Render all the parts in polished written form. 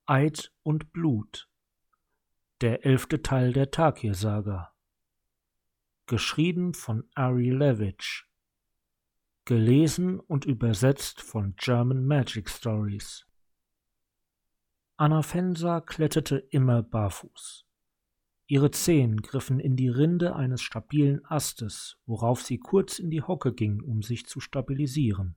Eid und Blut. Der 11. Teil der Tarkir-Saga. Geschrieben von Ari Levitch. Gelesen und übersetzt von German Magic Stories. Anafensa kletterte immer barfuß. Ihre Zehen griffen in die Rinde eines stabilen Astes, worauf sie kurz in die Hocke ging, um sich zu stabilisieren.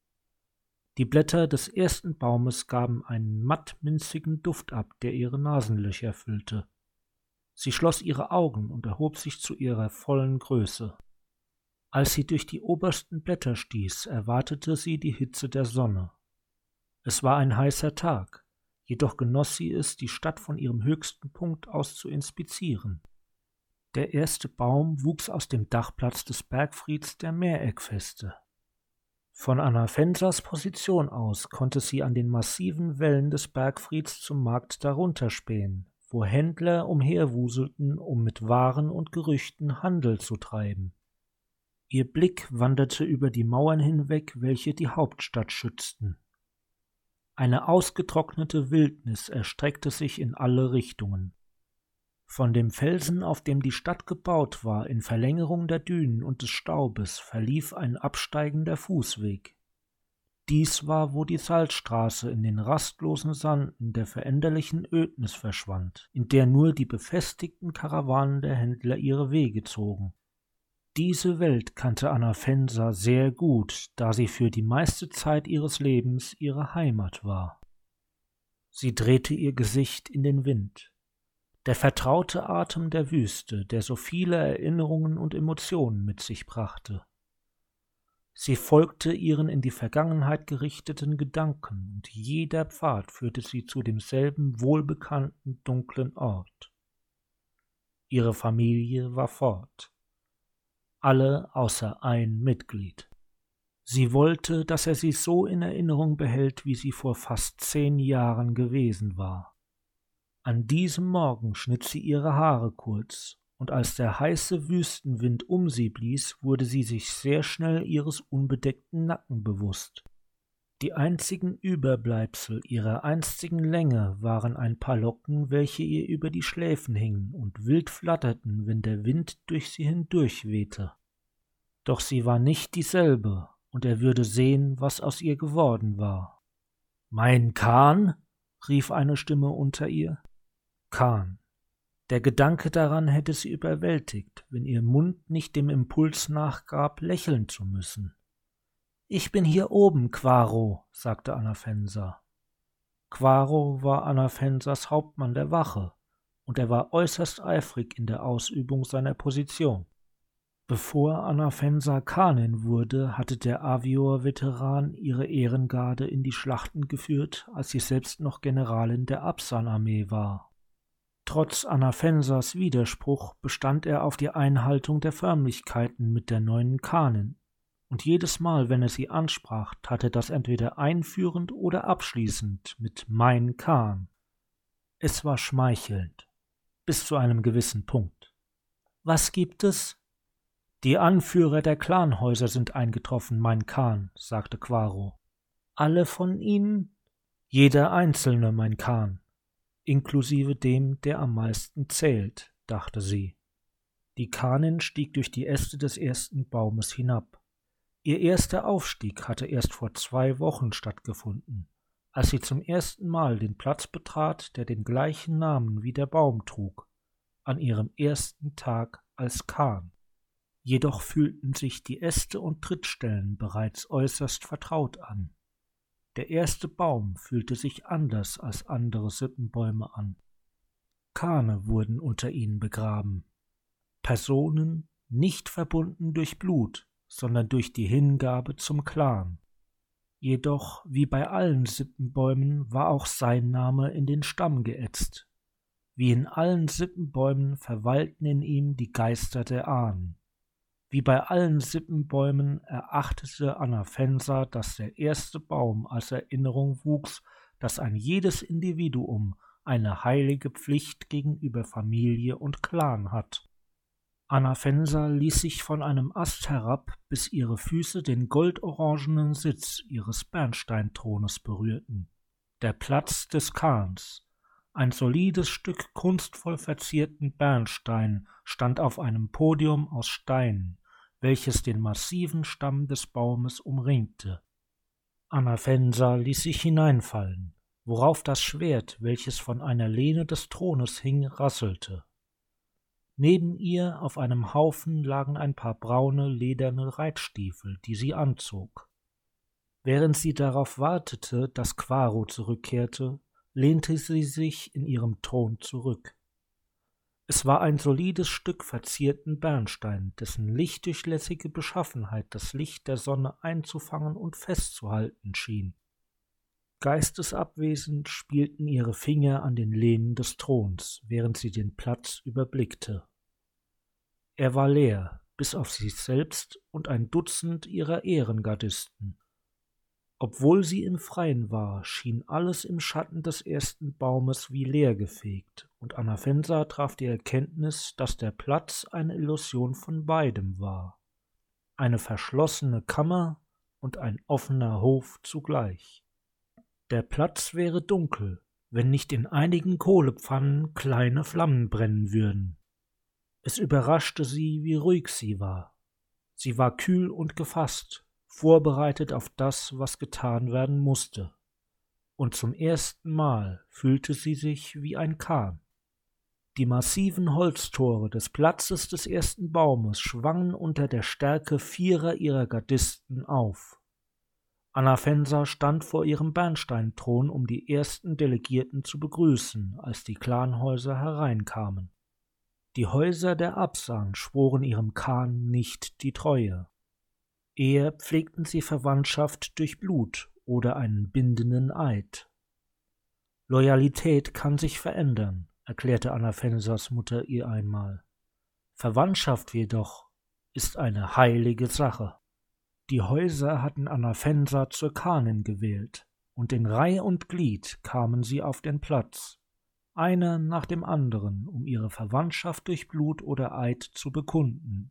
Die Blätter des ersten Baumes gaben einen mattminzigen Duft ab, der ihre Nasenlöcher füllte. Sie schloss ihre Augen und erhob sich zu ihrer vollen Größe. Als sie durch die obersten Blätter stieß, erwartete sie die Hitze der Sonne. Es war ein heißer Tag, jedoch genoss sie es, die Stadt von ihrem höchsten Punkt aus zu inspizieren. Der erste Baum wuchs aus dem Dachplatz des Bergfrieds der Meereckfeste. Von Anafensas Position aus konnte sie an den massiven Wällen des Bergfrieds zum Markt darunter spähen, wo Händler umherwuselten, um mit Waren und Gerüchten Handel zu treiben. Ihr Blick wanderte über die Mauern hinweg, welche die Hauptstadt schützten. Eine ausgetrocknete Wildnis erstreckte sich in alle Richtungen. Von dem Felsen, auf dem die Stadt gebaut war, in Verlängerung der Dünen und des Staubes, verlief ein absteigender Fußweg. Dies war, wo die Salzstraße in den rastlosen Sanden der veränderlichen Ödnis verschwand, in der nur die befestigten Karawanen der Händler ihre Wege zogen. Diese Welt kannte Anafensa sehr gut, da sie für die meiste Zeit ihres Lebens ihre Heimat war. Sie drehte ihr Gesicht in den Wind. Der vertraute Atem der Wüste, der so viele Erinnerungen und Emotionen mit sich brachte. Sie folgte ihren in die Vergangenheit gerichteten Gedanken, und jeder Pfad führte sie zu demselben wohlbekannten dunklen Ort. Ihre Familie war fort. Alle außer ein Mitglied. Sie wollte, dass er sie so in Erinnerung behält, wie sie vor fast 10 Jahren gewesen war. An diesem Morgen schnitt sie ihre Haare kurz, und als der heiße Wüstenwind um sie blies, wurde sie sich sehr schnell ihres unbedeckten Nacken bewusst. Die einzigen Überbleibsel ihrer einstigen Länge waren ein paar Locken, welche ihr über die Schläfen hingen und wild flatterten, wenn der Wind durch sie hindurch wehte. Doch sie war nicht dieselbe, und er würde sehen, was aus ihr geworden war. »Mein Kahn?« rief eine Stimme unter ihr. Kahn. Der Gedanke daran hätte sie überwältigt, wenn ihr Mund nicht dem Impuls nachgab, lächeln zu müssen. »Ich bin hier oben, Quaro«, sagte Anafensa. Quaro war Anafensas Hauptmann der Wache, und er war äußerst eifrig in der Ausübung seiner Position. Bevor Anafensa Khanin wurde, hatte der Avior-Veteran ihre Ehrengarde in die Schlachten geführt, als sie selbst noch Generalin der Absan-Armee war. Trotz Anafensas Widerspruch bestand er auf die Einhaltung der Förmlichkeiten mit der neuen Khanin, und jedes Mal, wenn er sie ansprach, tat er das entweder einführend oder abschließend mit »Mein Khan«. Es war schmeichelnd, bis zu einem gewissen Punkt. »Was gibt es?« »Die Anführer der Clanhäuser sind eingetroffen, mein Khan«, sagte Quaro. »Alle von ihnen?« »Jeder einzelne, mein Khan, inklusive dem, der am meisten zählt«, dachte sie. Die Khanin stieg durch die Äste des ersten Baumes hinab. Ihr erster Aufstieg hatte erst vor 2 Wochen stattgefunden, als sie zum ersten Mal den Platz betrat, der den gleichen Namen wie der Baum trug, an ihrem ersten Tag als Khan. Jedoch fühlten sich die Äste und Trittstellen bereits äußerst vertraut an. Der erste Baum fühlte sich anders als andere Sippenbäume an. Khane wurden unter ihnen begraben. Personen, nicht verbunden durch Blut, sondern durch die Hingabe zum Clan. Jedoch, wie bei allen Sippenbäumen, war auch sein Name in den Stamm geätzt. Wie in allen Sippenbäumen verweilten in ihm die Geister der Ahnen. Wie bei allen Sippenbäumen erachtete Anafensa, dass der erste Baum als Erinnerung wuchs, dass ein jedes Individuum eine heilige Pflicht gegenüber Familie und Clan hat. Anafensa ließ sich von einem Ast herab, bis ihre Füße den goldorangenen Sitz ihres Bernsteinthrones berührten. Der Platz des Kahns, ein solides Stück kunstvoll verzierten Bernstein, stand auf einem Podium aus Stein, welches den massiven Stamm des Baumes umringte. Anafensa ließ sich hineinfallen, worauf das Schwert, welches von einer Lehne des Thrones hing, rasselte. Neben ihr auf einem Haufen lagen ein paar braune, lederne Reitstiefel, die sie anzog. Während sie darauf wartete, dass Quaro zurückkehrte, lehnte sie sich in ihrem Thron zurück. Es war ein solides Stück verzierten Bernstein, dessen lichtdurchlässige Beschaffenheit das Licht der Sonne einzufangen und festzuhalten schien. Geistesabwesend spielten ihre Finger an den Lehnen des Throns, während sie den Platz überblickte. Er war leer, bis auf sich selbst und ein Dutzend ihrer Ehrengardisten. Obwohl sie im Freien war, schien alles im Schatten des ersten Baumes wie leergefegt, und Anafensa traf die Erkenntnis, dass der Platz eine Illusion von beidem war. Eine verschlossene Kammer und ein offener Hof zugleich. Der Platz wäre dunkel, wenn nicht in einigen Kohlepfannen kleine Flammen brennen würden. Es überraschte sie, wie ruhig sie war. Sie war kühl und gefasst, vorbereitet auf das, was getan werden musste. Und zum ersten Mal fühlte sie sich wie ein Kahn. Die massiven Holztore des Platzes des ersten Baumes schwangen unter der Stärke 4 ihrer Gardisten auf. Anafensa stand vor ihrem Bernsteinthron, um die ersten Delegierten zu begrüßen, als die Clanhäuser hereinkamen. Die Häuser der Absan schworen ihrem Kahn nicht die Treue. Eher pflegten sie Verwandtschaft durch Blut oder einen bindenden Eid. Loyalität kann sich verändern, erklärte Anafensas Mutter ihr einmal. Verwandtschaft jedoch ist eine heilige Sache. Die Häuser hatten Anafensa zur Khanin gewählt, und in Reih und Glied kamen sie auf den Platz, einer nach dem anderen, um ihre Verwandtschaft durch Blut oder Eid zu bekunden.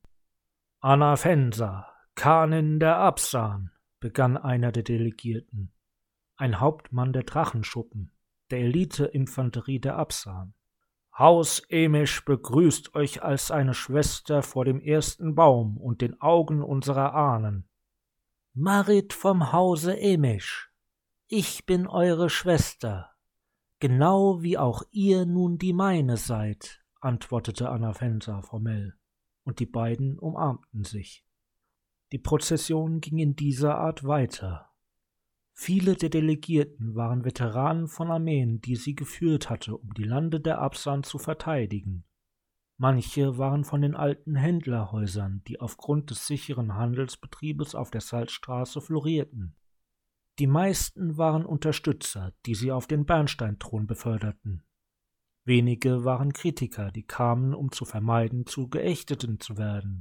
Anafensa, Khanin der Absan, begann einer der Delegierten, ein Hauptmann der Drachenschuppen, der Elite-Infanterie der Absan. Haus Emisch begrüßt euch als seine Schwester vor dem ersten Baum und den Augen unserer Ahnen. Marit vom Hause Emisch, ich bin eure Schwester, genau wie auch ihr nun die meine seid, antwortete Anafensa formell, und die beiden umarmten sich. Die Prozession ging in dieser Art weiter. Viele der Delegierten waren Veteranen von Armeen, die sie geführt hatte, um die Lande der Absan zu verteidigen. Manche waren von den alten Händlerhäusern, die aufgrund des sicheren Handelsbetriebes auf der Salzstraße florierten. Die meisten waren Unterstützer, die sie auf den Bernsteinthron beförderten. Wenige waren Kritiker, die kamen, um zu vermeiden, zu Geächteten zu werden.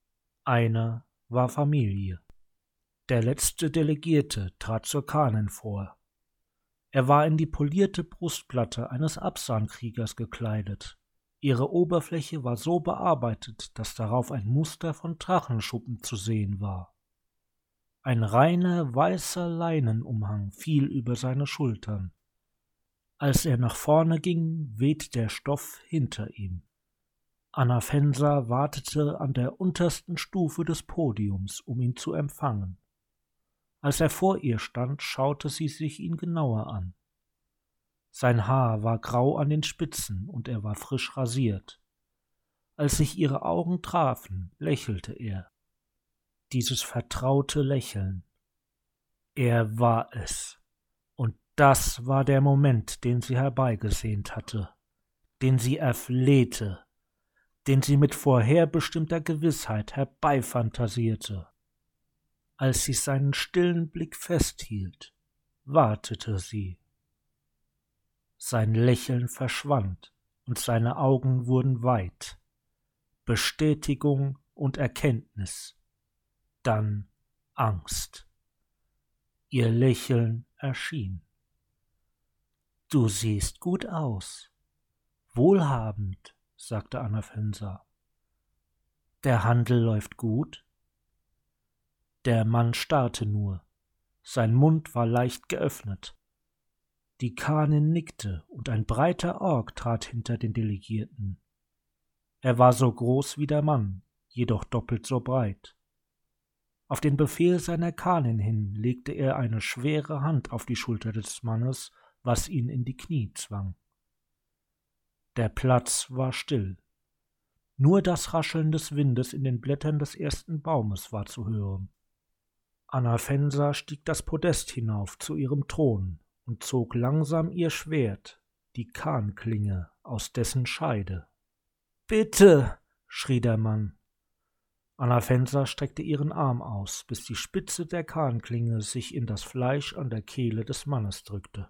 Einer war Familie. Der letzte Delegierte trat zur Khanin vor. Er war in die polierte Brustplatte eines Absan-Kriegers gekleidet. Ihre Oberfläche war so bearbeitet, dass darauf ein Muster von Drachenschuppen zu sehen war. Ein reiner, weißer Leinenumhang fiel über seine Schultern. Als er nach vorne ging, wehte der Stoff hinter ihm. Anafensa wartete an der untersten Stufe des Podiums, um ihn zu empfangen. Als er vor ihr stand, schaute sie sich ihn genauer an. Sein Haar war grau an den Spitzen und er war frisch rasiert. Als sich ihre Augen trafen, lächelte er. Dieses vertraute Lächeln. Er war es. Und das war der Moment, den sie herbeigesehnt hatte, den sie erflehte, den sie mit vorherbestimmter Gewissheit herbeifantasierte. Als sie seinen stillen Blick festhielt, wartete sie. Sein Lächeln verschwand und seine Augen wurden weit. Bestätigung und Erkenntnis. Dann Angst. Ihr Lächeln erschien. »Du siehst gut aus. Wohlhabend«, sagte Anafensa. »Der Handel läuft gut?« Der Mann starrte nur. Sein Mund war leicht geöffnet. Die Kanin nickte, und ein breiter Ork trat hinter den Delegierten. Er war so groß wie der Mann, jedoch doppelt so breit. Auf den Befehl seiner Kanin hin legte er eine schwere Hand auf die Schulter des Mannes, was ihn in die Knie zwang. Der Platz war still. Nur das Rascheln des Windes in den Blättern des ersten Baumes war zu hören. Anafensa stieg das Podest hinauf zu ihrem Thron und zog langsam ihr Schwert, die Kahnklinge, aus dessen Scheide. »Bitte«, schrie der Mann. Anafensa streckte ihren Arm aus, bis die Spitze der Kahnklinge sich in das Fleisch an der Kehle des Mannes drückte.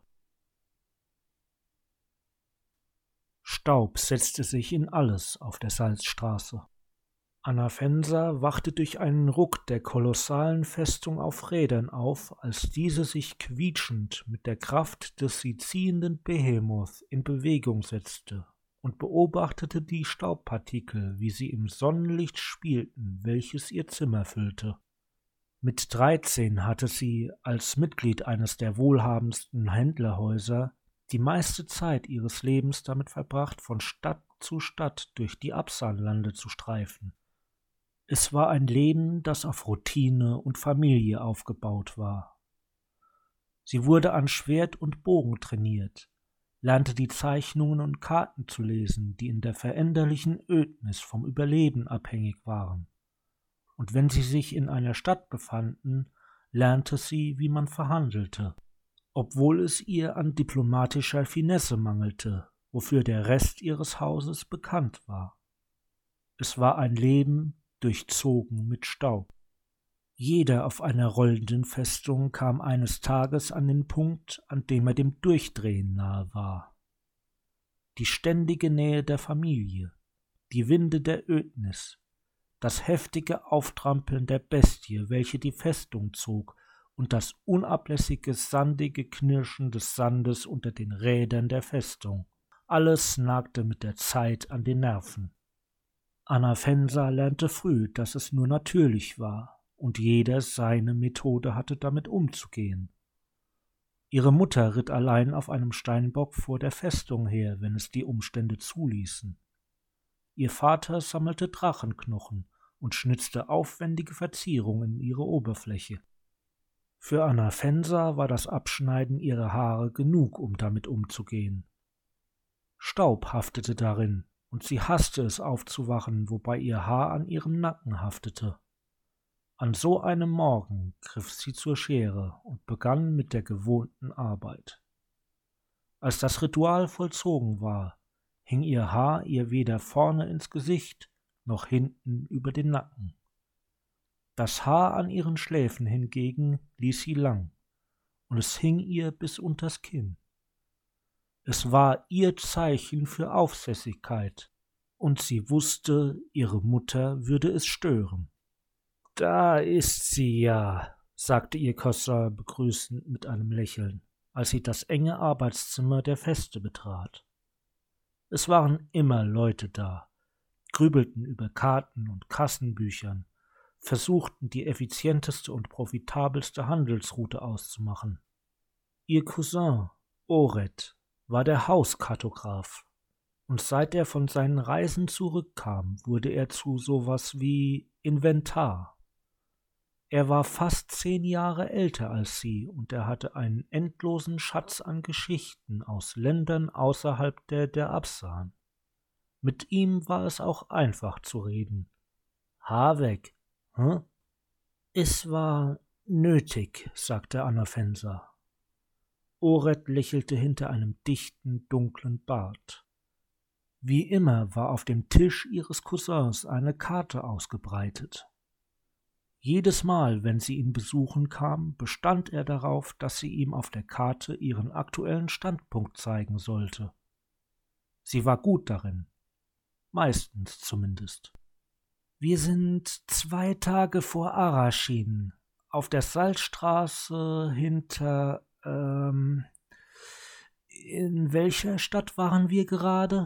Staub setzte sich in alles auf der Salzstraße. Anafensa wachte durch einen Ruck der kolossalen Festung auf Rädern auf, als diese sich quietschend mit der Kraft des sie ziehenden Behemoth in Bewegung setzte und beobachtete die Staubpartikel, wie sie im Sonnenlicht spielten, welches ihr Zimmer füllte. Mit 13 hatte sie als Mitglied eines der wohlhabendsten Händlerhäuser die meiste Zeit ihres Lebens damit verbracht, von Stadt zu Stadt durch die Absanlande zu streifen. Es war ein Leben, das auf Routine und Familie aufgebaut war. Sie wurde an Schwert und Bogen trainiert, lernte die Zeichnungen und Karten zu lesen, die in der veränderlichen Ödnis vom Überleben abhängig waren. Und wenn sie sich in einer Stadt befanden, lernte sie, wie man verhandelte, obwohl es ihr an diplomatischer Finesse mangelte, wofür der Rest ihres Hauses bekannt war. Es war ein Leben, durchzogen mit Staub. Jeder auf einer rollenden Festung kam eines Tages an den Punkt, an dem er dem Durchdrehen nahe war. Die ständige Nähe der Familie, die Winde der Ödnis, das heftige Auftrampeln der Bestie, welche die Festung zog, und das unablässige, sandige Knirschen des Sandes unter den Rädern der Festung. Alles nagte mit der Zeit an den Nerven. Anafensa lernte früh, dass es nur natürlich war, und jeder seine Methode hatte, damit umzugehen. Ihre Mutter ritt allein auf einem Steinbock vor der Festung her, wenn es die Umstände zuließen. Ihr Vater sammelte Drachenknochen und schnitzte aufwendige Verzierungen in ihre Oberfläche. Für Anafensa war das Abschneiden ihrer Haare genug, um damit umzugehen. Staub haftete darin, und sie hasste es aufzuwachen, wobei ihr Haar an ihrem Nacken haftete. An so einem Morgen griff sie zur Schere und begann mit der gewohnten Arbeit. Als das Ritual vollzogen war, hing ihr Haar ihr weder vorne ins Gesicht noch hinten über den Nacken. Das Haar an ihren Schläfen hingegen ließ sie lang, und es hing ihr bis unters Kinn. Es war ihr Zeichen für Aufsässigkeit, und sie wusste, ihre Mutter würde es stören. »Da ist sie ja«, sagte ihr Cousin begrüßend mit einem Lächeln, als sie das enge Arbeitszimmer der Feste betrat. Es waren immer Leute da, grübelten über Karten und Kassenbüchern, versuchten die effizienteste und profitabelste Handelsroute auszumachen. Ihr Cousin, Ored, war der Hauskartograph, und seit er von seinen Reisen zurückkam, wurde er zu sowas wie Inventar. Er war fast 10 Jahre älter als sie, und er hatte einen endlosen Schatz an Geschichten aus Ländern außerhalb der Absan. Mit ihm war es auch einfach zu reden. Haar weg, hm? Es war nötig, sagte Anafensa. Ored lächelte hinter einem dichten, dunklen Bart. Wie immer war auf dem Tisch ihres Cousins eine Karte ausgebreitet. Jedes Mal, wenn sie ihn besuchen kam, bestand er darauf, dass sie ihm auf der Karte ihren aktuellen Standpunkt zeigen sollte. Sie war gut darin, meistens zumindest. Wir sind 2 Tage vor Arashin, auf der Salzstraße hinter, in welcher Stadt waren wir gerade?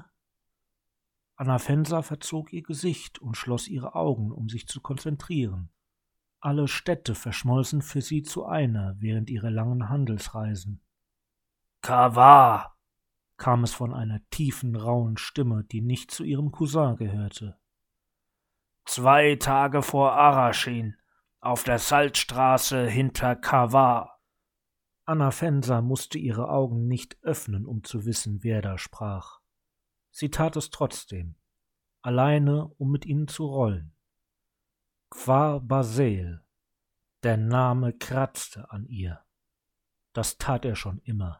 Anafensa verzog ihr Gesicht und schloss ihre Augen, um sich zu konzentrieren. Alle Städte verschmolzen für sie zu einer während ihrer langen Handelsreisen. Kawa, kam es von einer tiefen, rauen Stimme, die nicht zu ihrem Cousin gehörte. 2 Tage vor Araschin, auf der Salzstraße hinter Kawa. Anna Fenser musste ihre Augen nicht öffnen, um zu wissen, wer da sprach. Sie tat es trotzdem, alleine, um mit ihnen zu rollen. Kfar Basel, der Name kratzte an ihr. Das tat er schon immer.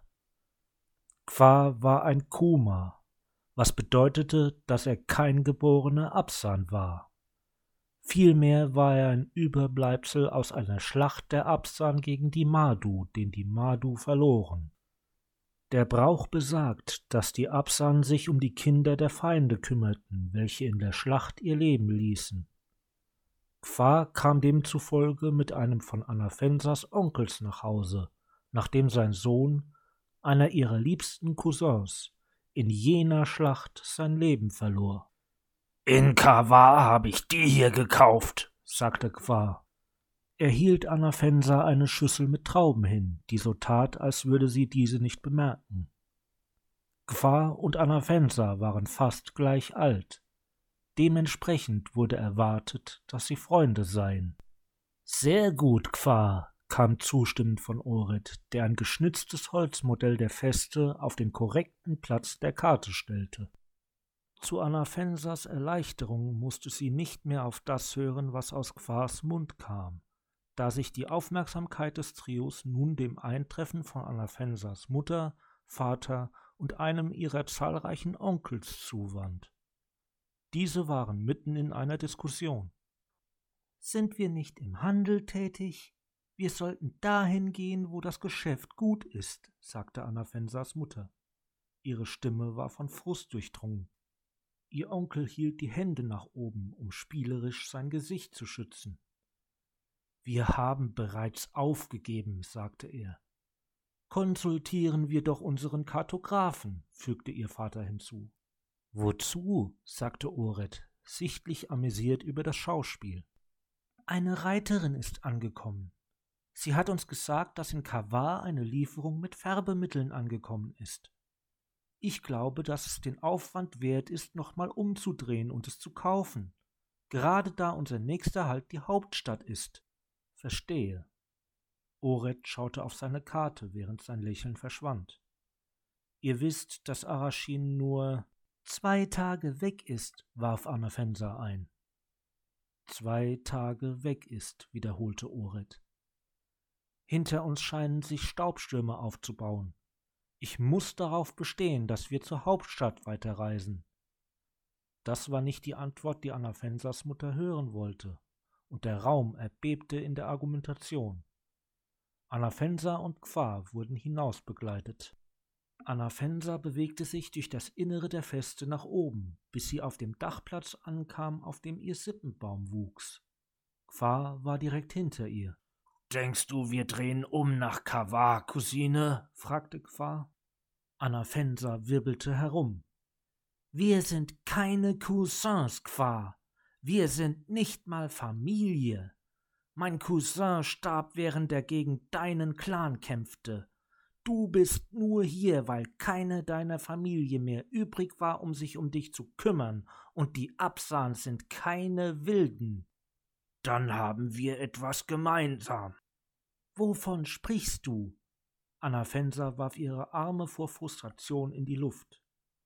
Kfar war ein Kuma, was bedeutete, dass er kein geborener Absan war. Vielmehr war er ein Überbleibsel aus einer Schlacht der Absan gegen die Madu, den die Madu verloren. Der Brauch besagt, dass die Absan sich um die Kinder der Feinde kümmerten, welche in der Schlacht ihr Leben ließen. Kfar kam demzufolge mit einem von Anna Fensers Onkels nach Hause, nachdem sein Sohn, einer ihrer liebsten Cousins, in jener Schlacht sein Leben verlor. »In Kawa habe ich die hier gekauft«, sagte Kfar. Er hielt Anna Fenser eine Schüssel mit Trauben hin, die so tat, als würde sie diese nicht bemerken. Kfar und Anna Fenser waren fast gleich alt. Dementsprechend wurde erwartet, dass sie Freunde seien. »Sehr gut, Kfar«, kam zustimmend von Ored, der ein geschnitztes Holzmodell der Feste auf den korrekten Platz der Karte stellte. Zu Anna Fensers Erleichterung musste sie nicht mehr auf das hören, was aus Kfars Mund kam, da sich die Aufmerksamkeit des Trios nun dem Eintreffen von Anna Fensers Mutter, Vater und einem ihrer zahlreichen Onkels zuwand. Diese waren mitten in einer Diskussion. »Sind wir nicht im Handel tätig? Wir sollten dahin gehen, wo das Geschäft gut ist«, sagte Anna Fensers Mutter. Ihre Stimme war von Frust durchdrungen. Ihr Onkel hielt die Hände nach oben, um spielerisch sein Gesicht zu schützen. »Wir haben bereits aufgegeben«, sagte er. »Konsultieren wir doch unseren Kartografen«, fügte ihr Vater hinzu. »Wozu?«, sagte Ored, sichtlich amüsiert über das Schauspiel. »Eine Reiterin ist angekommen. Sie hat uns gesagt, dass in Kawa eine Lieferung mit Färbemitteln angekommen ist. Ich glaube, dass es den Aufwand wert ist, nochmal umzudrehen und es zu kaufen, gerade da unser nächster Halt die Hauptstadt ist.« »Verstehe.« Ored schaute auf seine Karte, während sein Lächeln verschwand. »Ihr wisst, dass Araschin nur 2 Tage weg ist«, warf Anna Fenser ein. 2 Tage weg ist«, wiederholte Ored. »Hinter uns scheinen sich Staubstürme aufzubauen. Ich muss darauf bestehen, dass wir zur Hauptstadt weiterreisen.« Das war nicht die Antwort, die Anna Fensers Mutter hören wollte, und der Raum erbebte in der Argumentation. Anna Fenser und Kfar wurden hinausbegleitet. Anna Fenser bewegte sich durch das Innere der Feste nach oben, bis sie auf dem Dachplatz ankam, auf dem ihr Sippenbaum wuchs. Kfar war direkt hinter ihr. »Denkst du, wir drehen um nach Kawa, Cousine?« fragte Kfar. Anna Fenser wirbelte herum. »Wir sind keine Cousins, Kfar. Wir sind nicht mal Familie. Mein Cousin starb, während er gegen deinen Clan kämpfte. Du bist nur hier, weil keine deiner Familie mehr übrig war, um sich um dich zu kümmern, und die Absan sind keine Wilden. Dann haben wir etwas gemeinsam.« »Wovon sprichst du?« Anna Fenser warf ihre Arme vor Frustration in die Luft.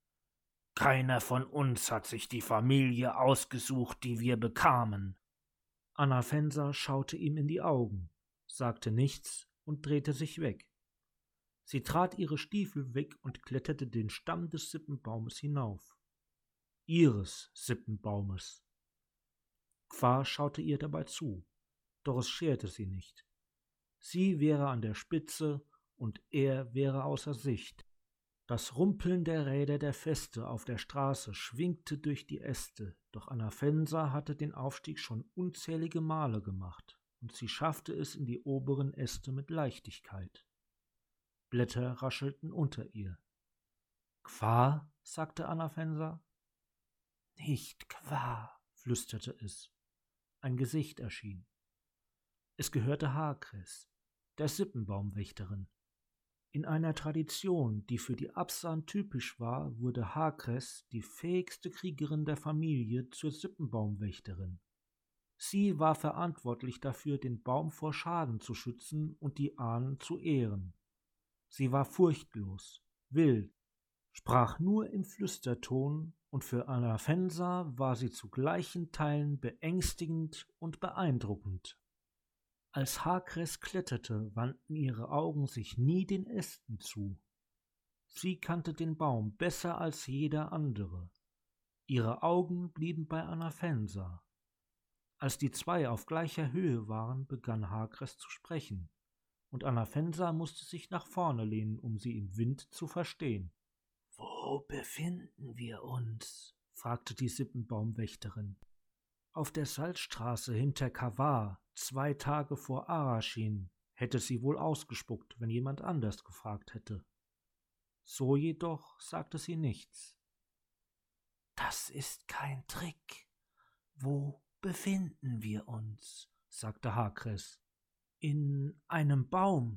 »Keiner von uns hat sich die Familie ausgesucht, die wir bekamen.« Anna Fenser schaute ihm in die Augen, sagte nichts und drehte sich weg. Sie trat ihre Stiefel weg und kletterte den Stamm des Sippenbaumes hinauf. Ihres Sippenbaumes. Kfar schaute ihr dabei zu, doch es scherte sie nicht. Sie wäre an der Spitze und er wäre außer Sicht. Das Rumpeln der Räder der Feste auf der Straße schwingte durch die Äste, doch Anna Fenser hatte den Aufstieg schon unzählige Male gemacht, und sie schaffte es in die oberen Äste mit Leichtigkeit. Blätter raschelten unter ihr. »Kfar?« sagte Anna Fenser. »Nicht Kfar«, flüsterte es. Ein Gesicht erschien. Es gehörte Hakres, der Sippenbaumwächterin. In einer Tradition, die für die Absan typisch war, wurde Hakres, die fähigste Kriegerin der Familie, zur Sippenbaumwächterin. Sie war verantwortlich dafür, den Baum vor Schaden zu schützen und die Ahnen zu ehren. Sie war furchtlos, wild, sprach nur im Flüsterton, und für Anafensa war sie zu gleichen Teilen beängstigend und beeindruckend. Als Hakres kletterte, wandten ihre Augen sich nie den Ästen zu. Sie kannte den Baum besser als jeder andere. Ihre Augen blieben bei Anafensa. Als die zwei auf gleicher Höhe waren, begann Hakres zu sprechen, und Anafensa musste sich nach vorne lehnen, um sie im Wind zu verstehen. »Wo befinden wir uns?« fragte die Sippenbaumwächterin. »Auf der Salzstraße hinter Kawar, 2 Tage vor Arashin«, hätte sie wohl ausgespuckt, wenn jemand anders gefragt hätte. So jedoch sagte sie nichts. »Das ist kein Trick. Wo befinden wir uns?« sagte Hakres. »In einem Baum.«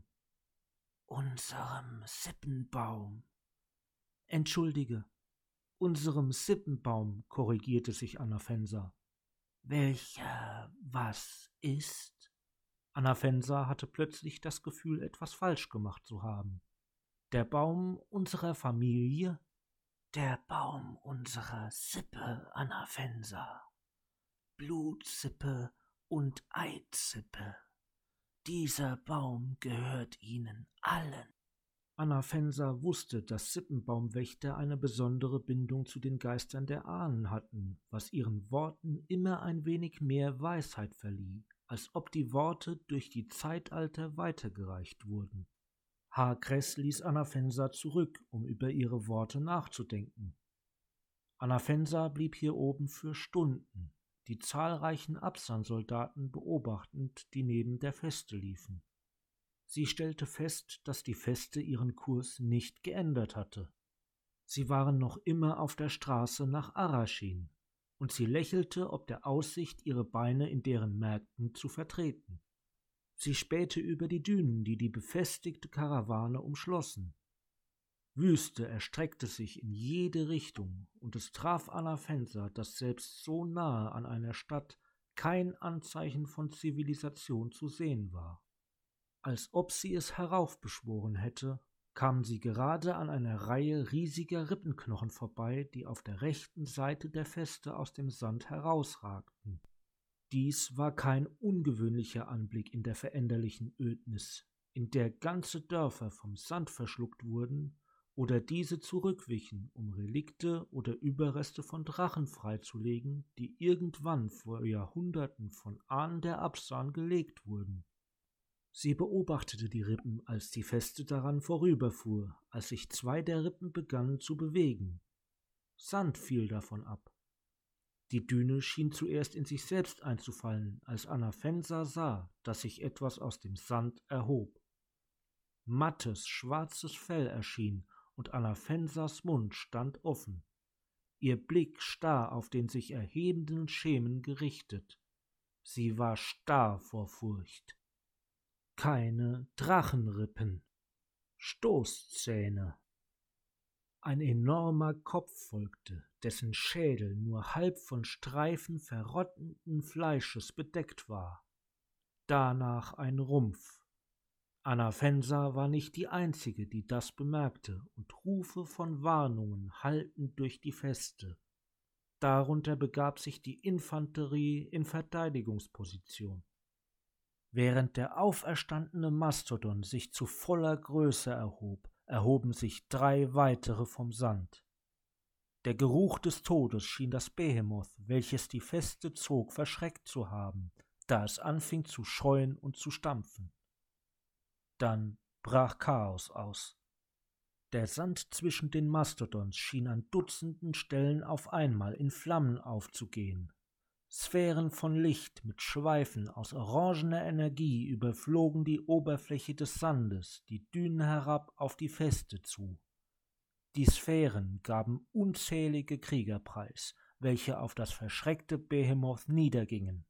»Unserem Sippenbaum.« »Entschuldige, unserem Sippenbaum«, korrigierte sich Anafensa. »Welcher was ist?« Anafensa hatte plötzlich das Gefühl, etwas falsch gemacht zu haben. »Der Baum unserer Familie?« »Der Baum unserer Sippe, Anafensa. Blutsippe und Eidsippe. Dieser Baum gehört ihnen allen.« Anafensa wusste, dass Sippenbaumwächter eine besondere Bindung zu den Geistern der Ahnen hatten, was ihren Worten immer ein wenig mehr Weisheit verlieh, als ob die Worte durch die Zeitalter weitergereicht wurden. Hakres ließ Anafensa zurück, um über ihre Worte nachzudenken. Anafensa blieb hier oben für Stunden, die zahlreichen Absan-Soldaten beobachtend, die neben der Feste liefen. Sie stellte fest, dass die Feste ihren Kurs nicht geändert hatte. Sie waren noch immer auf der Straße nach Arashin, und sie lächelte ob der Aussicht, ihre Beine in deren Märkten zu vertreten. Sie spähte über die Dünen, die die befestigte Karawane umschlossen. Wüste erstreckte sich in jede Richtung, und es traf Anafensa, dass selbst so nahe an einer Stadt kein Anzeichen von Zivilisation zu sehen war. Als ob sie es heraufbeschworen hätte, kamen sie gerade an einer Reihe riesiger Rippenknochen vorbei, die auf der rechten Seite der Feste aus dem Sand herausragten. Dies war kein ungewöhnlicher Anblick in der veränderlichen Ödnis, in der ganze Dörfer vom Sand verschluckt wurden oder diese zurückwichen, um Relikte oder Überreste von Drachen freizulegen, die irgendwann vor Jahrhunderten von Ahnen der Absan gelegt wurden. Sie beobachtete die Rippen, als die Feste daran vorüberfuhr, als sich 2 der Rippen begannen zu bewegen. Sand fiel davon ab. Die Düne schien zuerst in sich selbst einzufallen, als Anafensa sah, dass sich etwas aus dem Sand erhob. Mattes, schwarzes Fell erschien, und Anafensas Mund stand offen. Ihr Blick starr auf den sich erhebenden Schemen gerichtet. Sie war starr vor Furcht. Keine Drachenrippen, Stoßzähne. Ein enormer Kopf folgte, dessen Schädel nur halb von Streifen verrottenden Fleisches bedeckt war. Danach ein Rumpf. Anafensa war nicht die Einzige, die das bemerkte, und Rufe von Warnungen hallten durch die Feste. Darunter begab sich die Infanterie in Verteidigungsposition. Während der auferstandene Mastodon sich zu voller Größe erhob, erhoben sich 3 weitere vom Sand. Der Geruch des Todes schien das Behemoth, welches die Feste zog, verschreckt zu haben, da es anfing zu scheuen und zu stampfen. Dann brach Chaos aus. Der Sand zwischen den Mastodons schien an Dutzenden Stellen auf einmal in Flammen aufzugehen. Sphären von Licht mit Schweifen aus orangener Energie überflogen die Oberfläche des Sandes, die Dünen herab auf die Feste zu. Die Sphären gaben unzählige Krieger preis, welche auf das verschreckte Behemoth niedergingen.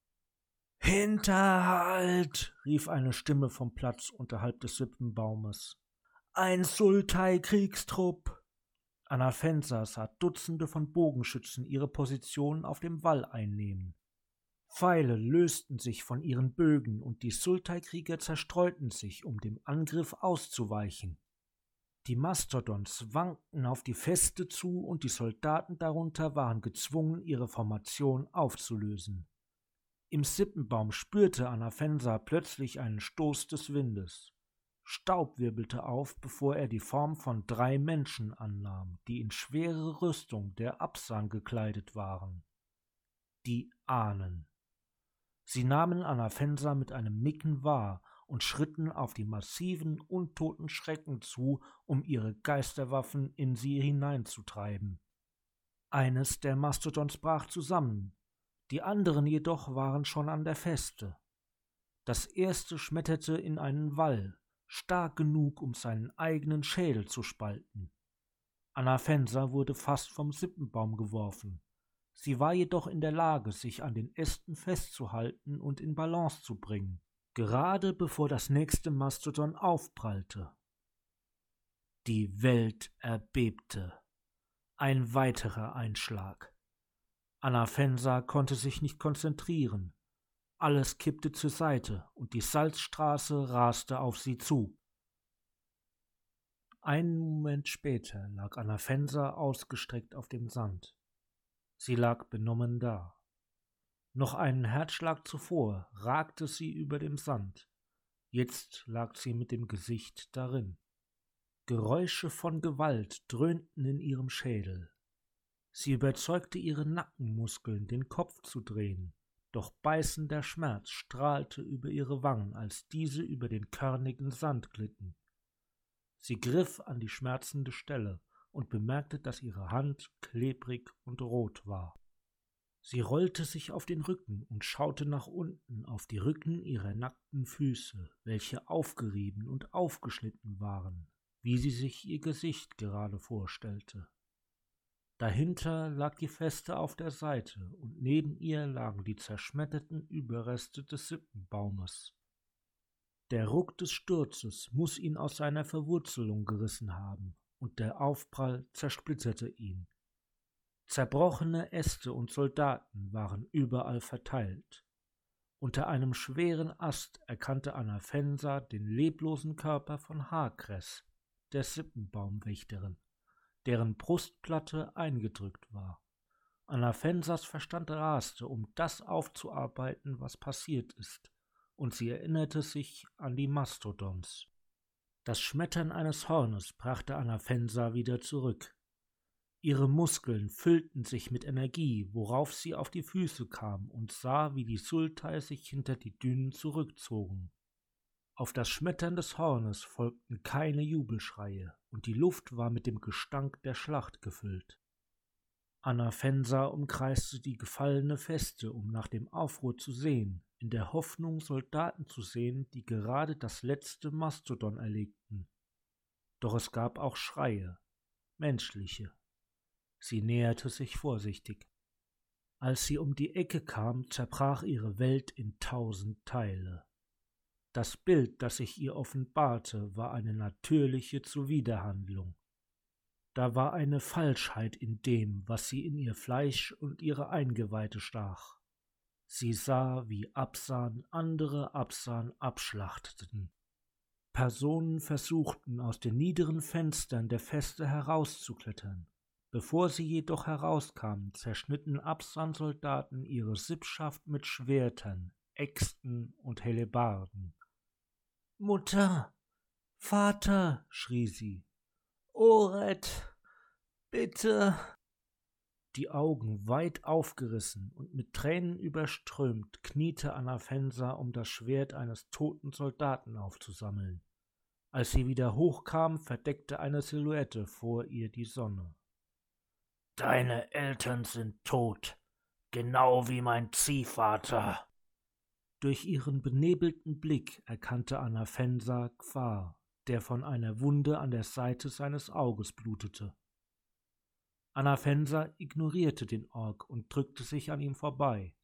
»Hinterhalt!« rief eine Stimme vom Platz unterhalb des Sippenbaumes. Ein Sultai-Kriegstrupp! Anafensa sah Dutzende von Bogenschützen ihre Position auf dem Wall einnehmen. Pfeile lösten sich von ihren Bögen und die Sultai-Krieger zerstreuten sich, um dem Angriff auszuweichen. Die Mastodons wankten auf die Feste zu und die Soldaten darunter waren gezwungen, ihre Formation aufzulösen. Im Sippenbaum spürte Anafensa plötzlich einen Stoß des Windes. Staub wirbelte auf, bevor er die Form von 3 Menschen annahm, die in schwere Rüstung der Absan gekleidet waren. Die Ahnen. Sie nahmen Anafensa mit einem Nicken wahr und schritten auf die massiven, untoten Schrecken zu, um ihre Geisterwaffen in sie hineinzutreiben. Eines der Mastodons brach zusammen, die anderen jedoch waren schon an der Feste. Das erste schmetterte in einen Wall, stark genug, um seinen eigenen Schädel zu spalten. Anafensa wurde fast vom Sippenbaum geworfen. Sie war jedoch in der Lage, sich an den Ästen festzuhalten und in Balance zu bringen, gerade bevor das nächste Mastodon aufprallte. Die Welt erbebte. Ein weiterer Einschlag. Anafensa konnte sich nicht konzentrieren. Alles kippte zur Seite und die Salzstraße raste auf sie zu. Einen Moment später lag Anafensa ausgestreckt auf dem Sand. Sie lag benommen da. Noch einen Herzschlag zuvor ragte sie über dem Sand. Jetzt lag sie mit dem Gesicht darin. Geräusche von Gewalt dröhnten in ihrem Schädel. Sie überzeugte ihre Nackenmuskeln, den Kopf zu drehen, doch beißender Schmerz strahlte über ihre Wangen, als diese über den körnigen Sand glitten. Sie griff an die schmerzende Stelle und bemerkte, dass ihre Hand klebrig und rot war. Sie rollte sich auf den Rücken und schaute nach unten auf die Rücken ihrer nackten Füße, welche aufgerieben und aufgeschnitten waren, wie sie sich ihr Gesicht gerade vorstellte. Dahinter lag die Feste auf der Seite und neben ihr lagen die zerschmetterten Überreste des Sippenbaumes. Der Ruck des Sturzes muß ihn aus seiner Verwurzelung gerissen haben, und der Aufprall zersplitterte ihn. Zerbrochene Äste und Soldaten waren überall verteilt. Unter einem schweren Ast erkannte Anafensa den leblosen Körper von Hakres, der Sippenbaumwächterin, deren Brustplatte eingedrückt war. Anafensas Verstand raste, um das aufzuarbeiten, was passiert ist, und sie erinnerte sich an die Mastodons. Das Schmettern eines Hornes brachte Anafensa wieder zurück. Ihre Muskeln füllten sich mit Energie, worauf sie auf die Füße kam und sah, wie die Sultai sich hinter die Dünen zurückzogen. Auf das Schmettern des Hornes folgten keine Jubelschreie, und die Luft war mit dem Gestank der Schlacht gefüllt. Anafensa umkreiste die gefallene Feste, um nach dem Aufruhr zu sehen, in der Hoffnung, Soldaten zu sehen, die gerade das letzte Mastodon erlegten. Doch es gab auch Schreie, menschliche. Sie näherte sich vorsichtig. Als sie um die Ecke kam, zerbrach ihre Welt in 1000 Teile. Das Bild, das sich ihr offenbarte, war eine natürliche Zuwiderhandlung. Da war eine Falschheit in dem, was sie in ihr Fleisch und ihre Eingeweide stach. Sie sah, wie Absan andere Absan abschlachteten. Personen versuchten, aus den niederen Fenstern der Feste herauszuklettern. Bevor sie jedoch herauskamen, zerschnitten Absan-Soldaten ihre Sippschaft mit Schwertern, Äxten und Hellebarden. »Mutter! Vater!« schrie sie. »Ored! Bitte!« Die Augen weit aufgerissen und mit Tränen überströmt, kniete Anafensa, um das Schwert eines toten Soldaten aufzusammeln. Als sie wieder hochkam, verdeckte eine Silhouette vor ihr die Sonne. »Deine Eltern sind tot, genau wie mein Ziehvater.« Durch ihren benebelten Blick erkannte Anafensa G'Far, der von einer Wunde an der Seite seines Auges blutete. Anafensa ignorierte den Ork und drückte sich an ihm vorbei.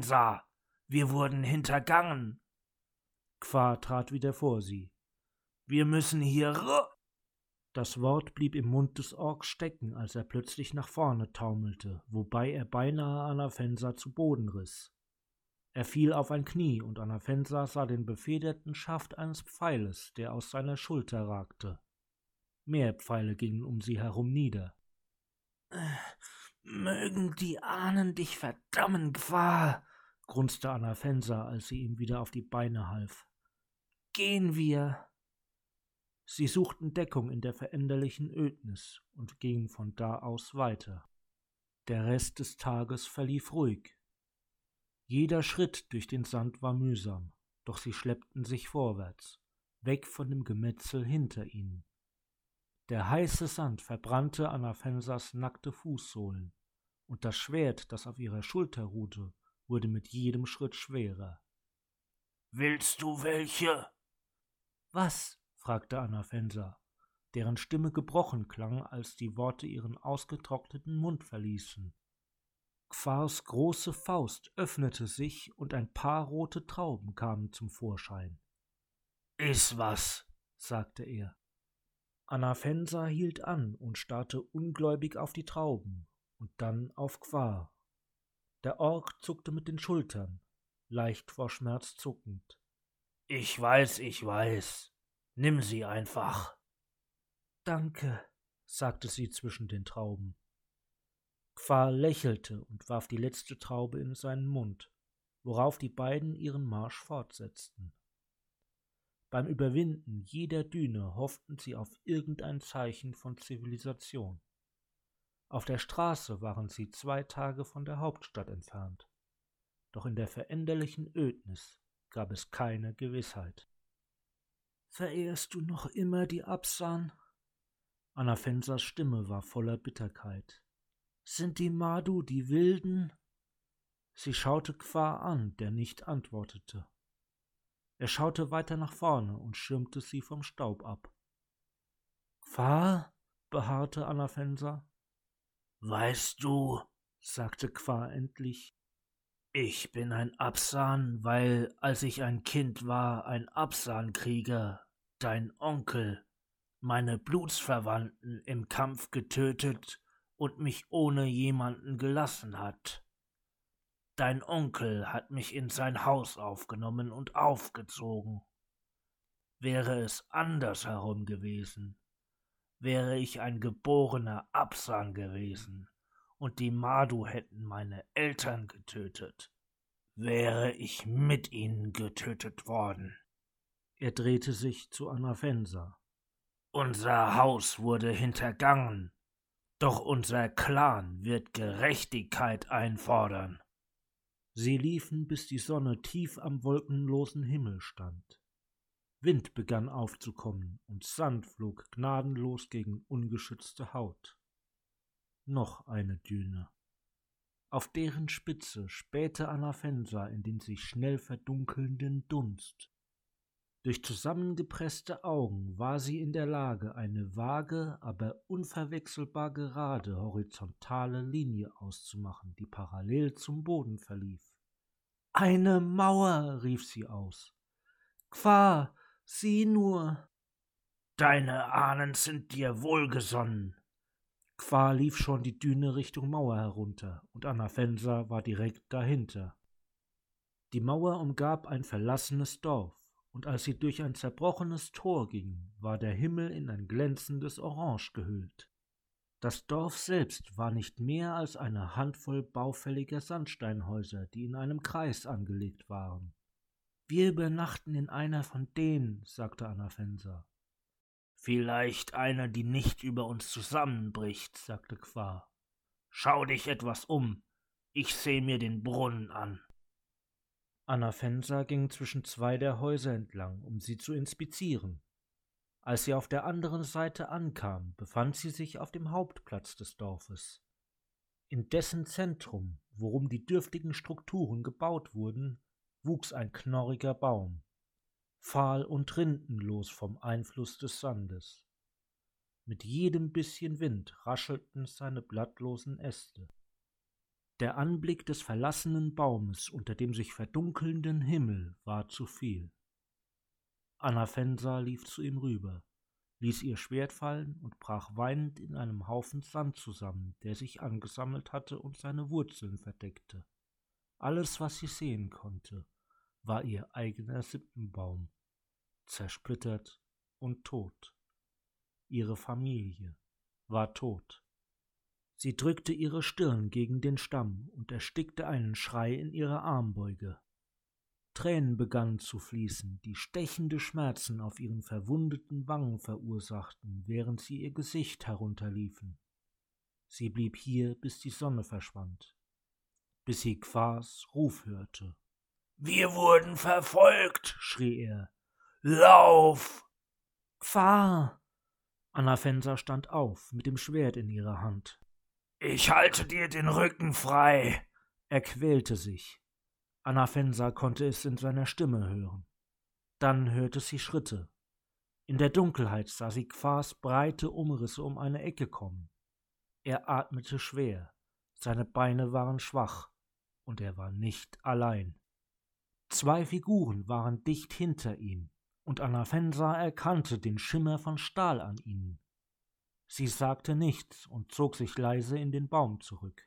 »Anafensa, wir wurden hintergangen!« G'Far trat wieder vor sie. Wir müssen hier. Das Wort blieb im Mund des Orks stecken, als er plötzlich nach vorne taumelte, wobei er beinahe Anafensa zu Boden riss. Er fiel auf ein Knie, und Anafensa sah den befederten Schaft eines Pfeiles, der aus seiner Schulter ragte. Mehr Pfeile gingen um sie herum nieder. »Mögen die Ahnen dich verdammen, G'war«, grunzte Anafensa, als sie ihm wieder auf die Beine half. »Gehen wir!« Sie suchten Deckung in der veränderlichen Ödnis und gingen von da aus weiter. Der Rest des Tages verlief ruhig. Jeder Schritt durch den Sand war mühsam, doch sie schleppten sich vorwärts, weg von dem Gemetzel hinter ihnen. Der heiße Sand verbrannte Anafensas nackte Fußsohlen, und das Schwert, das auf ihrer Schulter ruhte, wurde mit jedem Schritt schwerer. »Willst du welche?« »Was?« fragte Anafensa, deren Stimme gebrochen klang, als die Worte ihren ausgetrockneten Mund verließen. G'wars große Faust öffnete sich, und ein paar rote Trauben kamen zum Vorschein. »Iss was«, sagte er. Anafensa hielt an und starrte ungläubig auf die Trauben und dann auf G'war. Der Ork zuckte mit den Schultern, leicht vor Schmerz zuckend. »Ich weiß. Nimm sie einfach.« »Danke«, sagte sie zwischen den Trauben. G'war lächelte und warf die letzte Traube in seinen Mund, worauf die beiden ihren Marsch fortsetzten. Beim Überwinden jeder Düne hofften sie auf irgendein Zeichen von Zivilisation. Auf der Straße waren sie 2 Tage von der Hauptstadt entfernt, doch in der veränderlichen Ödnis gab es keine Gewissheit. »Verehrst du noch immer die Absan?« Anafensas Stimme war voller Bitterkeit. »Sind die Madu die Wilden?« Sie schaute G'war an, der nicht antwortete. Er schaute weiter nach vorne und schirmte sie vom Staub ab. »G'war?« beharrte Anafensa. »Weißt du«, sagte G'war endlich, »ich bin ein Absan, weil, als ich ein Kind war, ein Absan-Krieger, dein Onkel, meine Blutsverwandten im Kampf getötet und mich ohne jemanden gelassen hat. Dein Onkel hat mich in sein Haus aufgenommen und aufgezogen. Wäre es andersherum gewesen, wäre ich ein geborener Absan gewesen und die Madu hätten meine Eltern getötet, wäre ich mit ihnen getötet worden.« Er drehte sich zu Anafensa. »Unser Haus wurde hintergangen, doch unser Clan wird Gerechtigkeit einfordern.« Sie liefen, bis die Sonne tief am wolkenlosen Himmel stand. Wind begann aufzukommen und Sand flog gnadenlos gegen ungeschützte Haut. Noch eine Düne. Auf deren Spitze spähte Anafensa in den sich schnell verdunkelnden Dunst. Durch zusammengepresste Augen war sie in der Lage, eine vage, aber unverwechselbar gerade horizontale Linie auszumachen, die parallel zum Boden verlief. »Eine Mauer«, rief sie aus. »G'war, sieh nur!« »Deine Ahnen sind dir wohlgesonnen.« G'war lief schon die Düne Richtung Mauer herunter, und Anafensa war direkt dahinter. Die Mauer umgab ein verlassenes Dorf, und als sie durch ein zerbrochenes Tor gingen, war der Himmel in ein glänzendes Orange gehüllt. Das Dorf selbst war nicht mehr als eine Handvoll baufälliger Sandsteinhäuser, die in einem Kreis angelegt waren. »Wir übernachten in einer von denen«, sagte Anafensa. »Vielleicht eine, die nicht über uns zusammenbricht«, sagte G'war. »Schau dich etwas um, ich sehe mir den Brunnen an.« Anafensa ging zwischen 2 der Häuser entlang, um sie zu inspizieren. Als sie auf der anderen Seite ankam, befand sie sich auf dem Hauptplatz des Dorfes. In dessen Zentrum, worum die dürftigen Strukturen gebaut wurden, wuchs ein knorriger Baum, fahl und rindenlos vom Einfluss des Sandes. Mit jedem bisschen Wind raschelten seine blattlosen Äste. Der Anblick des verlassenen Baumes unter dem sich verdunkelnden Himmel war zu viel. Anafensa lief zu ihm rüber, ließ ihr Schwert fallen und brach weinend in einem Haufen Sand zusammen, der sich angesammelt hatte und seine Wurzeln verdeckte. Alles, was sie sehen konnte, war ihr eigener Sippenbaum, zersplittert und tot. Ihre Familie war tot. Sie drückte ihre Stirn gegen den Stamm und erstickte einen Schrei in ihrer Armbeuge. Tränen begannen zu fließen, die stechende Schmerzen auf ihren verwundeten Wangen verursachten, während sie ihr Gesicht herunterliefen. Sie blieb hier, bis die Sonne verschwand, bis sie Qwars Ruf hörte. »Wir wurden verfolgt«, schrie er. »Lauf!« »Qwar!« Anafensa stand auf, mit dem Schwert in ihrer Hand. »Ich halte dir den Rücken frei!« Er quälte sich. Anafensa konnte es in seiner Stimme hören. Dann hörte sie Schritte. In der Dunkelheit sah sie Qwars breite Umrisse um eine Ecke kommen. Er atmete schwer, seine Beine waren schwach, und er war nicht allein. 2 Figuren waren dicht hinter ihm, und Anafensa erkannte den Schimmer von Stahl an ihnen. Sie sagte nichts und zog sich leise in den Baum zurück.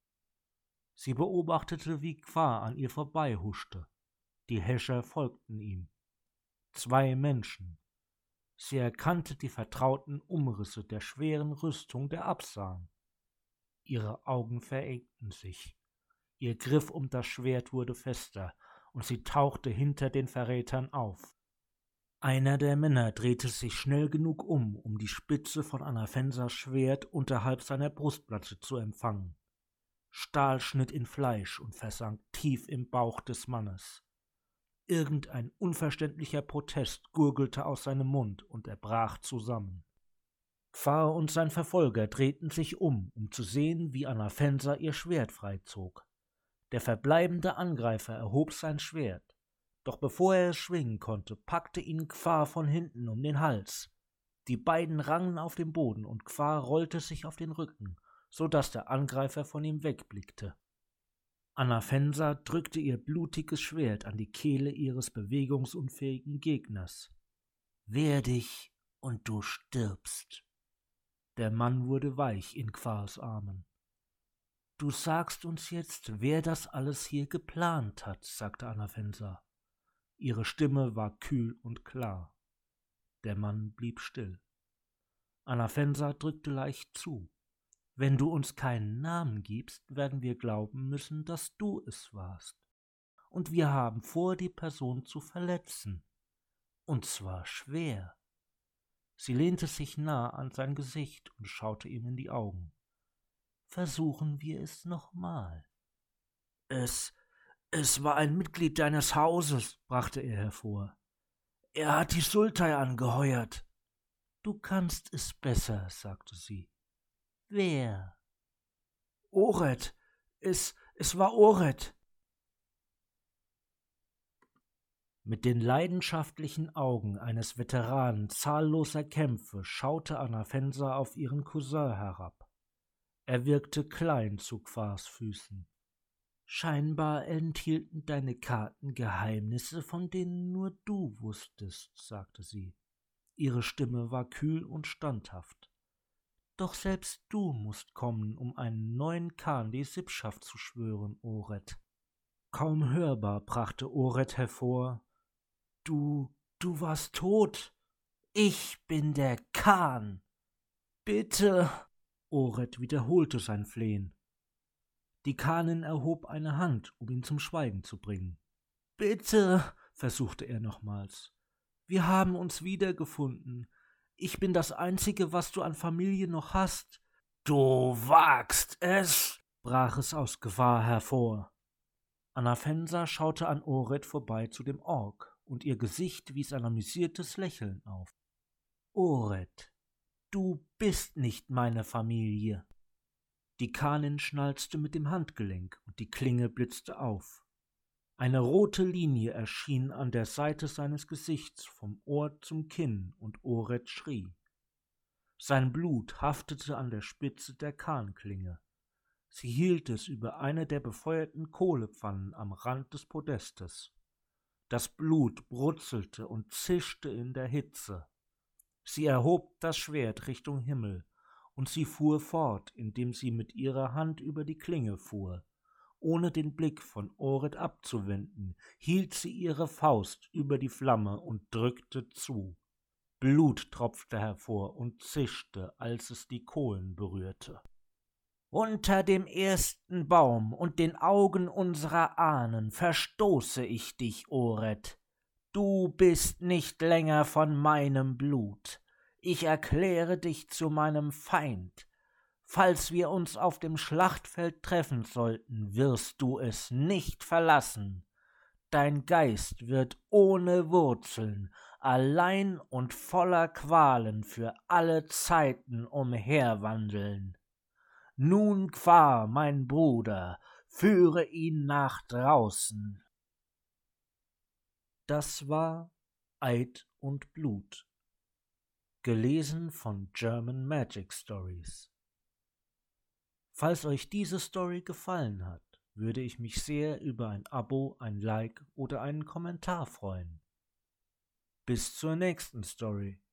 Sie beobachtete, wie Qwar an ihr vorbeihuschte. Die Häscher folgten ihm. 2 Menschen. Sie erkannte die vertrauten Umrisse der schweren Rüstung der Absan. Ihre Augen verengten sich. Ihr Griff um das Schwert wurde fester, und sie tauchte hinter den Verrätern auf. Einer der Männer drehte sich schnell genug um die Spitze von Anafensas Schwert unterhalb seiner Brustplatte zu empfangen. Stahl schnitt in Fleisch und versank tief im Bauch des Mannes. Irgendein unverständlicher Protest gurgelte aus seinem Mund und er brach zusammen. Qwar und sein Verfolger drehten sich um zu sehen, wie Anafensa ihr Schwert freizog. Der verbleibende Angreifer erhob sein Schwert. Doch bevor er es schwingen konnte, packte ihn Qwar von hinten um den Hals. Die beiden rangen auf dem Boden und Qwar rollte sich auf den Rücken, so dass der Angreifer von ihm wegblickte. Anafensa drückte ihr blutiges Schwert an die Kehle ihres bewegungsunfähigen Gegners. »Wehr dich, und du stirbst!« Der Mann wurde weich in Qwars Armen. »Du sagst uns jetzt, wer das alles hier geplant hat«, sagte Anafensa. Ihre Stimme war kühl und klar. Der Mann blieb still. Anafensa drückte leicht zu. »Wenn du uns keinen Namen gibst, werden wir glauben müssen, dass du es warst. Und wir haben vor, die Person zu verletzen. Und zwar schwer.« Sie lehnte sich nah an sein Gesicht und schaute ihm in die Augen. »Versuchen wir es nochmal.« Es war ein Mitglied deines Hauses«, brachte er hervor. »Er hat die Sultai angeheuert.« »Du kannst es besser«, sagte sie. »Wer?« »Ored. Es war Ored.« Mit den leidenschaftlichen Augen eines Veteranen zahlloser Kämpfe schaute Anafensa auf ihren Cousin herab. Er wirkte klein zu Qwars Füßen. »Scheinbar enthielten deine Karten Geheimnisse, von denen nur du wusstest«, sagte sie. Ihre Stimme war kühl und standhaft. »Doch selbst du musst kommen, um einen neuen Khan die Sippschaft zu schwören, Ored.« Kaum hörbar brachte Ored hervor: »Du warst tot. Ich bin der Khan. Bitte!« Ored wiederholte sein Flehen. Die Khanin erhob eine Hand, um ihn zum Schweigen zu bringen. »Bitte«, versuchte er nochmals. »Wir haben uns wiedergefunden. Ich bin das Einzige, was du an Familie noch hast.« »Du wagst es«, brach es aus Qwar hervor. Anafensa schaute an Ored vorbei zu dem Ork, und ihr Gesicht wies ein amüsiertes Lächeln auf. »Ored, du bist nicht meine Familie.« Die Khanin schnalzte mit dem Handgelenk, und die Klinge blitzte auf. Eine rote Linie erschien an der Seite seines Gesichts vom Ohr zum Kinn, und Ored schrie. Sein Blut haftete an der Spitze der Khanklinge. Sie hielt es über eine der befeuerten Kohlepfannen am Rand des Podestes. Das Blut brutzelte und zischte in der Hitze. Sie erhob das Schwert Richtung Himmel, und sie fuhr fort, indem sie mit ihrer Hand über die Klinge fuhr. Ohne den Blick von Ored abzuwenden, hielt sie ihre Faust über die Flamme und drückte zu. Blut tropfte hervor und zischte, als es die Kohlen berührte. Unter dem ersten Baum und den Augen unserer Ahnen verstoße ich dich, Ored. Du bist nicht länger von meinem Blut. Ich erkläre dich zu meinem Feind. Falls wir uns auf dem Schlachtfeld treffen sollten, wirst du es nicht verlassen. Dein Geist wird ohne Wurzeln, allein und voller Qualen für alle Zeiten umherwandeln. Nun, Gwar, mein Bruder, führe ihn nach draußen. Das war Eid und Blut, gelesen von German Magic Stories. Falls euch diese Story gefallen hat, würde ich mich sehr über ein Abo, ein Like oder einen Kommentar freuen. Bis zur nächsten Story.